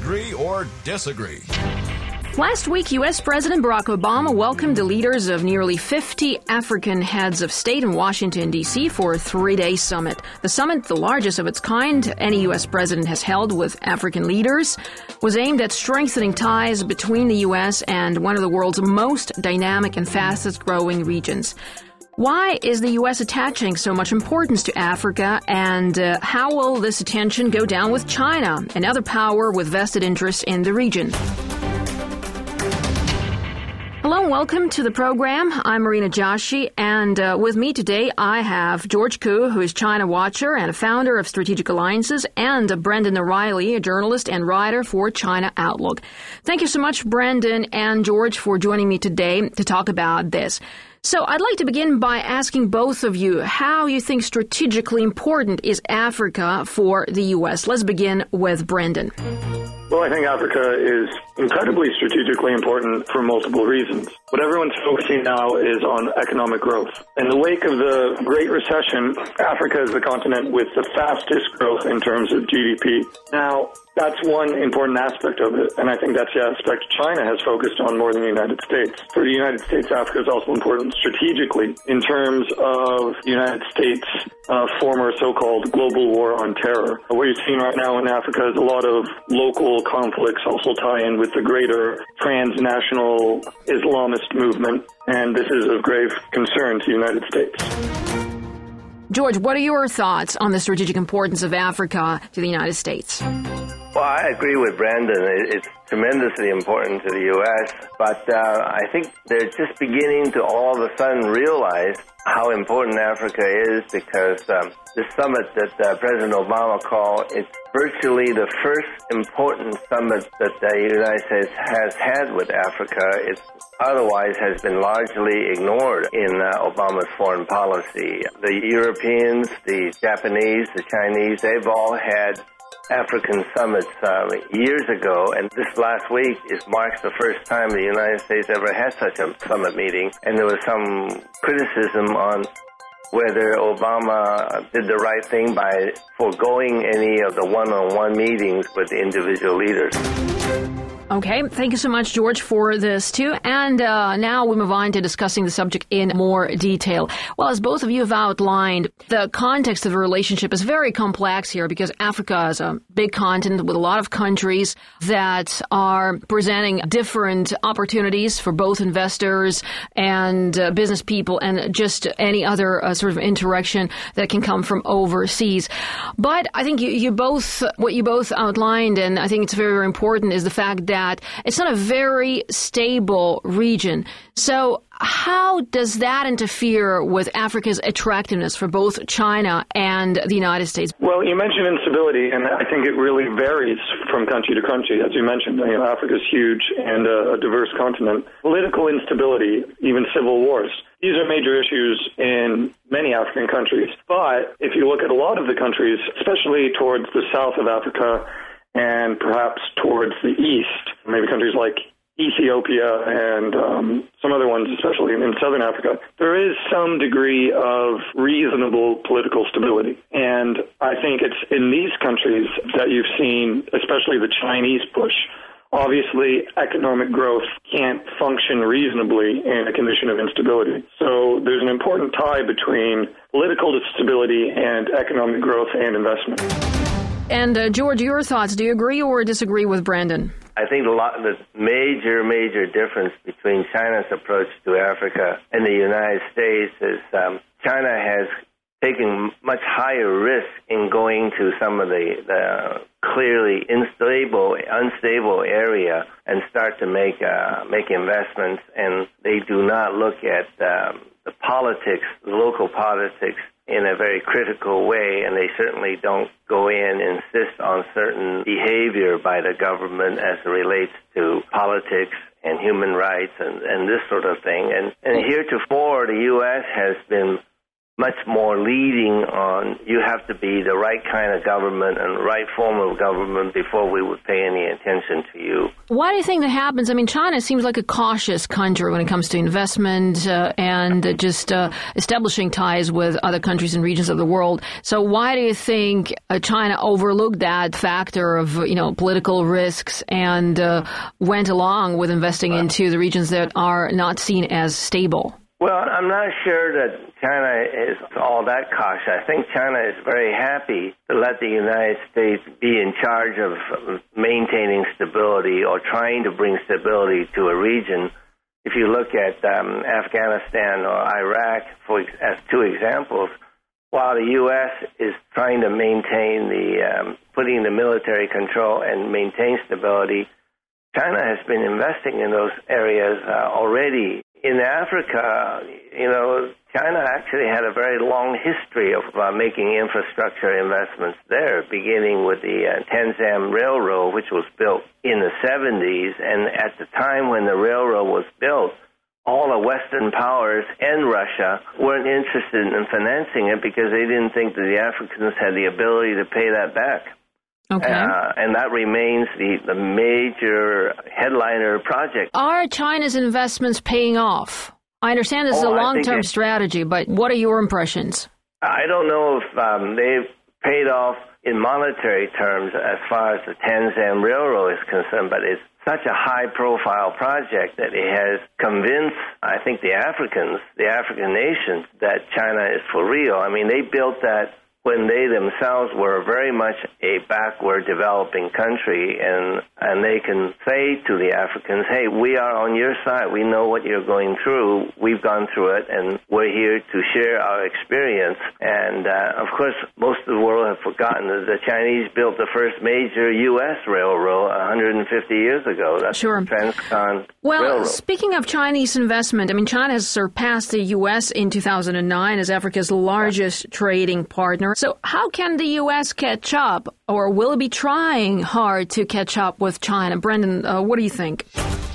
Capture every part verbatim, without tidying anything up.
agree or disagree. Last week, U S. President Barack Obama welcomed the leaders of nearly fifty African heads of state in Washington, D C for a three-day summit. The summit, the largest of its kind any U S president has held with African leaders, was aimed at strengthening ties between the U S and one of the world's most dynamic and fastest-growing regions. Why is the U S attaching so much importance to Africa, and uh, how will this attention go down with China, another power with vested interests in the region? Hello and welcome to the program. I'm Marina Joshi, and uh, with me today I have George Koo, who is China Watcher and a founder of Strategic Alliances, and uh, Brendan O'Reilly, a journalist and writer for China Outlook. Thank you so much, Brendan and George, for joining me today to talk about this. So I'd like to begin by asking both of you how you think strategically important is Africa for the U S. Let's begin with Brendan. Well, I think Africa is incredibly strategically important for multiple reasons. What everyone's focusing now is on economic growth. In the wake of the Great Recession, Africa is the continent with the fastest growth in terms of G D P. Now, that's one important aspect of it, and I think that's the aspect China has focused on more than the United States. For the United States, Africa is also important strategically in terms of the United States' uh, former so-called global war on terror. What you're seeing right now in Africa is a lot of local conflicts also tie in with the greater transnational Islamist movement, and this is of grave concern to the United States. George, what are your thoughts on the strategic importance of Africa to the United States? Well, I agree with Brandon. It's tremendously important to the U S, but uh, I think they're just beginning to all of a sudden realize how important Africa is, because um, the summit that uh, President Obama called, it's virtually the first important summit that the United States has had with Africa. It otherwise has been largely ignored in uh, Obama's foreign policy. The Europeans, the Japanese, the Chinese, they've all had African summits uh, years ago, and this last week is marks the first time the United States ever had such a summit meeting, and there was some criticism on whether Obama did the right thing by foregoing any of the one-on-one meetings with individual leaders. Okay, thank you so much, George, for this too. And uh, now we move on to discussing the subject in more detail. Well, as both of you have outlined, the context of the relationship is very complex here, because Africa is a big continent with a lot of countries that are presenting different opportunities for both investors and uh, business people, and just any other uh, sort of interaction that can come from overseas. But I think you, you both, what you both outlined, and I think it's very, very important, is the fact that that it's not a very stable region. So how does that interfere with Africa's attractiveness for both China and the United States? Well, you mentioned instability, and I think it really varies from country to country. As you mentioned, you know, Africa's huge and a, a diverse continent. Political instability, even civil wars, these are major issues in many African countries. But if you look at a lot of the countries, especially towards the south of Africa, and perhaps towards the east, maybe countries like Ethiopia and um, some other ones, especially in southern Africa, there is some degree of reasonable political stability. And I think it's in these countries that you've seen, especially the Chinese push. Obviously, economic growth can't function reasonably in a condition of instability. So there's an important tie between political stability and economic growth and investment. And uh, George, your thoughts. Do you agree or disagree with Brandon? I think a lot, the major, major difference between China's approach to Africa and the United States is um, China has taken much higher risk in going to some of the, the clearly unstable, unstable area and start to make uh, make investments, and they do not look at um, the politics, the local politics, in a very critical way, and they certainly don't go in and insist on certain behavior by the government as it relates to politics and human rights and, and this sort of thing. And, and heretofore, the U S has been much more leading on you have to be the right kind of government and the right form of government before we would pay any attention to you. Why do you think that happens? I mean, China seems like a cautious country when it comes to investment uh, and uh, just uh, establishing ties with other countries and regions of the world. So why do you think uh, China overlooked that factor of, you know, political risks and uh, went along with investing uh, into the regions that are not seen as stable? Well, I'm not sure that China is all that cautious. I think China is very happy to let the United States be in charge of maintaining stability or trying to bring stability to a region. If you look at um, Afghanistan or Iraq, for as two examples, while the U S is trying to maintain the, um, putting the military control and maintain stability, China has been investing in those areas uh, already. In Africa, you know, China actually had a very long history of uh, making infrastructure investments there, beginning with the uh, Tanzam Railroad, which was built in the seventies. And at the time when the railroad was built, all the Western powers and Russia weren't interested in financing it because they didn't think that the Africans had the ability to pay that back. Okay. Uh, and that remains the, the major headliner project. Are China's investments paying off? I understand this is oh, a long-term it, strategy, but what are your impressions? I don't know if um, they've paid off in monetary terms as far as the Tanzam Railroad is concerned, but it's such a high-profile project that it has convinced, I think, the Africans, the African nations, that China is for real. I mean, they built that when they themselves were very much a backward developing country, and and they can say to the Africans, hey, we are on your side. We know what you're going through. We've gone through it, and we're here to share our experience. And, uh, of course, most of the world have forgotten that the Chinese built the first major U S railroad one hundred fifty years ago. That's sure. the Transcon Well, Railroad. Speaking of Chinese investment, I mean, China has surpassed the U S in two thousand nine as Africa's largest trading partner. So how can the U S catch up, or will it be trying hard to catch up with China? Brendan, uh, what do you think?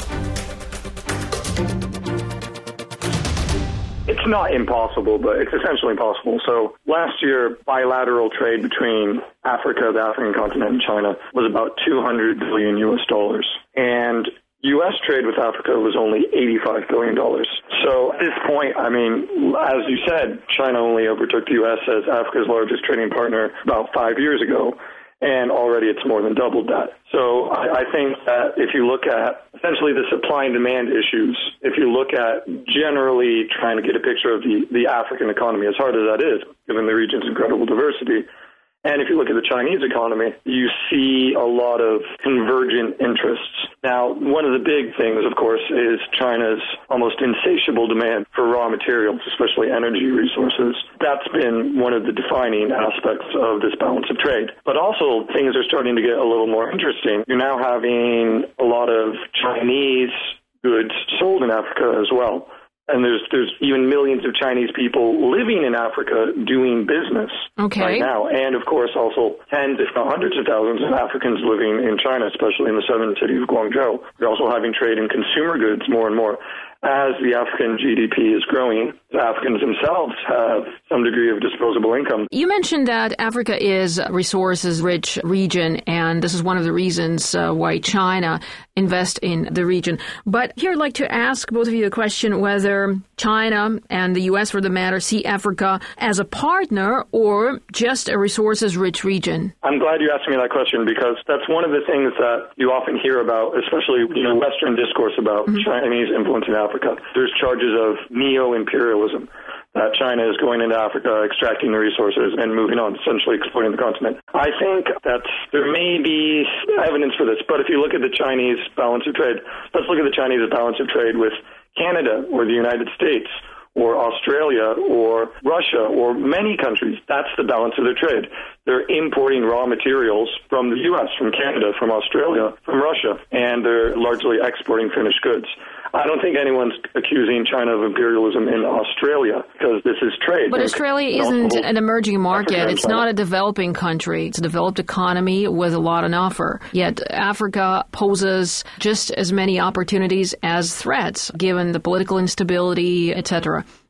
It's not impossible, but it's essentially impossible. So last year, bilateral trade between Africa, the African continent, and China was about two hundred billion U S dollars. And U S trade with Africa was only eighty-five billion dollars. So at this point, I mean, as you said, China only overtook the U S as Africa's largest trading partner about five years ago, and already it's more than doubled that. So I, I think that if you look at essentially the supply and demand issues, if you look at generally trying to get a picture of the, the African economy, as hard as that is, given the region's incredible diversity, and if you look at the Chinese economy, you see a lot of convergent interests. Now, one of the big things, of course, is China's almost insatiable demand for raw materials, especially energy resources. That's been one of the defining aspects of this balance of trade. But also, things are starting to get a little more interesting. You're now having a lot of Chinese goods sold in Africa as well. And there's there's even millions of Chinese people living in Africa doing business okay. right now. And, of course, also tens, if not hundreds of thousands of Africans living in China, especially in the southern city of Guangzhou. You're also having trade in consumer goods more and more. As the African G D P is growing, the Africans themselves have some degree of disposable income. You mentioned that Africa is a resources-rich region, and this is one of the reasons uh, why China invests in the region. But here I'd like to ask both of you a question whether China and the U S, for the matter, see Africa as a partner or just a resources-rich region. I'm glad you asked me that question, because that's one of the things that you often hear about, especially, you know, Western discourse about mm-hmm. Chinese influence in Africa. Africa. There's charges of neo-imperialism, that China is going into Africa, extracting the resources, and moving on, essentially exploiting the continent. I think that there may be evidence for this, but if you look at the Chinese balance of trade, let's look at the Chinese balance of trade with Canada or the United States or Australia or Russia or many countries. That's the balance of their trade. They're importing raw materials from the U S, from Canada, from Australia, from Russia, and they're largely exporting finished goods. I don't think anyone's accusing China of imperialism in Australia, because this is trade. But Australia isn't an emerging market. It's not a developing country. It's a developed economy with a lot on offer. Yet Africa poses just as many opportunities as threats, given the political instability, et cetera.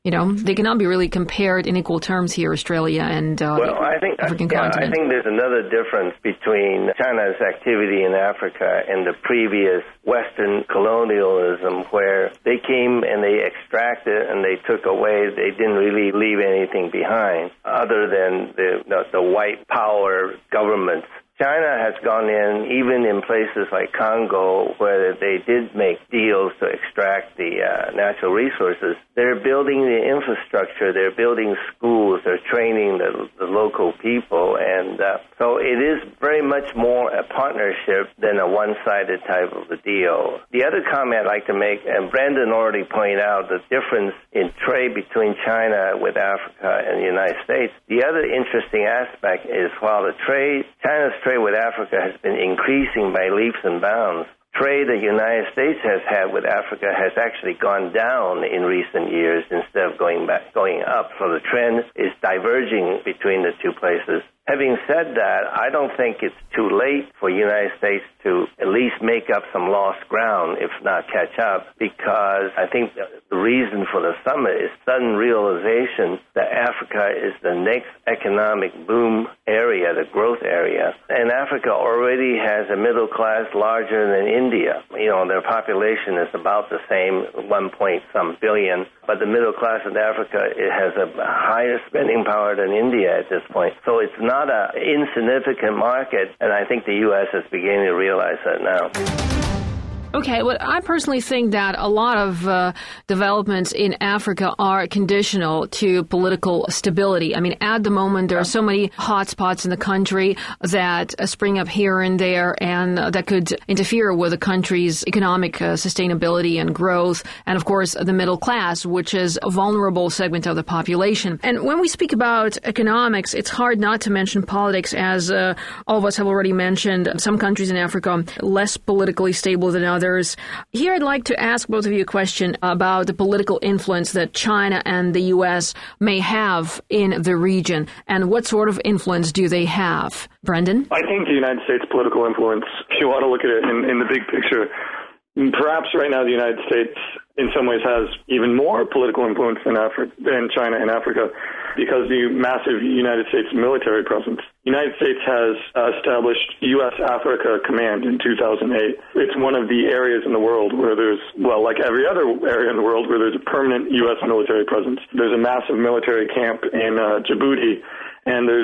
you know, they cannot be really compared in equal terms here, Australia and uh, well, I think, African yeah, continent. I think there's another difference between China's activity in Africa and the previous Western colonialism, where they came and they extracted and they took away. They didn't really leave anything behind other than the, the, the white power governments. China has gone in, even in places like Congo, where they did make deals to extract the uh, natural resources. They're building the infrastructure, they're building schools, they're training the, the local people, and uh, so it is very much more a partnership than a one-sided type of a deal. The other comment I'd like to make, and Brandon already pointed out, the difference in trade between China with Africa and the United States. The other interesting aspect is while the trade, China's trade with Africa has been increasing by leaps and bounds, trade the United States has had with Africa has actually gone down in recent years instead of going back, going up. So the trend is diverging between the two places. Having said that, I don't think it's too late for the United States to at least make up some lost ground, if not catch up, because I think the reason for the summit is sudden realization that Africa is the next economic boom area, the growth area. And Africa already has a middle class larger than India. You know, their population is about the same, one point some billion, but the middle class in Africa, it has a higher spending power than India at this point. So it's not an insignificant market, and I think the U S is beginning to realize that now. Okay, well, I personally think that a lot of uh, developments in Africa are conditional to political stability. I mean, at the moment, there are so many hotspots in the country that uh, spring up here and there, and uh, that could interfere with the country's economic uh, sustainability and growth, and, of course, the middle class, which is a vulnerable segment of the population. And when we speak about economics, it's hard not to mention politics, as uh, all of us have already mentioned. Some countries in Africa less politically stable than others. Here I'd like to ask both of you a question about the political influence that China and the U S may have in the region, and what sort of influence do they have? Brendan? I think the United States political influence, if you want to look at it in, in the big picture, perhaps right now the United States in some ways has even more political influence than, Afri- than China and Africa because the massive United States military presence. The United States has uh, established U S Africa Command in two thousand eight. It's one of the areas in the world where there's, well, like every other area in the world, where there's a permanent U S military presence. There's a massive military camp in uh, Djibouti, and there's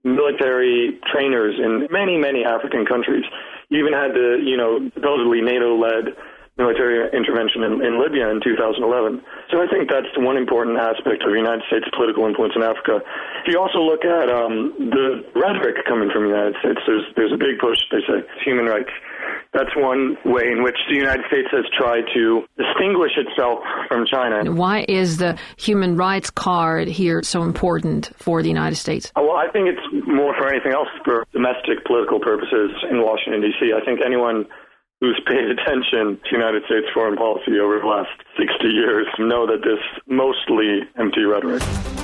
military trainers in many, many African countries. You even had the, you know, supposedly NATO-led military intervention in, in Libya in two thousand eleven. So I think that's one important aspect of the United States' political influence in Africa. If you also look at um, the rhetoric coming from the United States, there's, there's a big push, they say, human rights. That's one way in which the United States has tried to distinguish itself from China. Why is the human rights card here so important for the United States? Well, I think it's more for anything else for domestic political purposes in Washington, D C. I think anyone who's paid attention to United States foreign policy over the last sixty years know that this mostly empty rhetoric.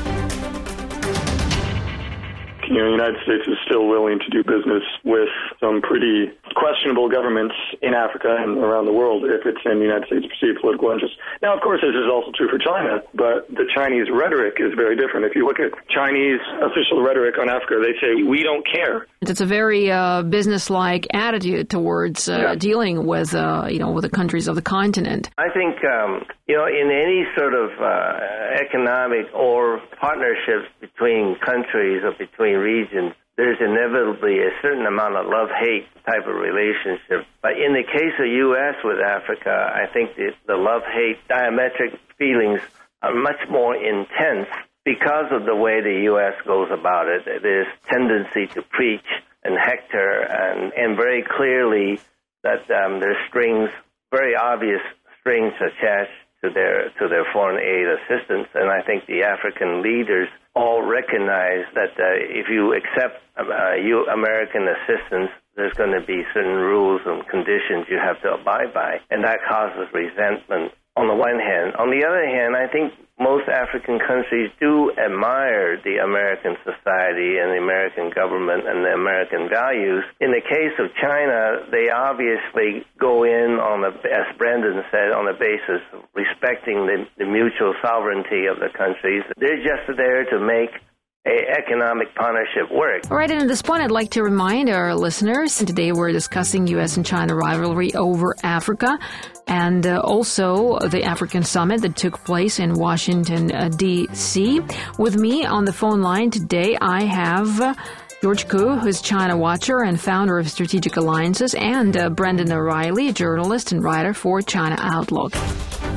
You know, the United States is still willing to do business with some pretty questionable governments in Africa and around the world if it's in the United States' perceived political interest. Now, of course, this is also true for China, but the Chinese rhetoric is very different. If you look at Chinese official rhetoric on Africa, they say, we don't care. It's a very uh, business-like attitude towards uh, yeah. dealing with, uh, you know, with the countries of the continent. I think, um, you know, in any sort of uh, economic or partnerships between countries or between regions, there's inevitably a certain amount of love-hate type of relationship. But in the case of U S with Africa, I think the, the love-hate diametric feelings are much more intense because of the way the U S goes about it. There's tendency to preach and hector, and, and very clearly that um, there's strings, very obvious strings attached to their to their foreign aid assistance. And I think the African leaders all recognize that uh, if you accept uh, you American assistance, there's going to be certain rules and conditions you have to abide by, and that causes resentment on the one hand. On the other hand, I think most African countries do admire the American society and the American government and the American values. In the case of China, they obviously go in on the, as Brendan said, on the basis of respecting the, the mutual sovereignty of the countries. They're just there to make a economic partnership work. All right, and at this point, I'd like to remind our listeners, today we're discussing U S and China rivalry over Africa, and uh, also the African summit that took place in Washington, uh, D C With me on the phone line today, I have uh, George Koo, who's China Watcher and founder of Strategic Alliances, and uh, Brendan O'Reilly, a journalist and writer for China Outlook.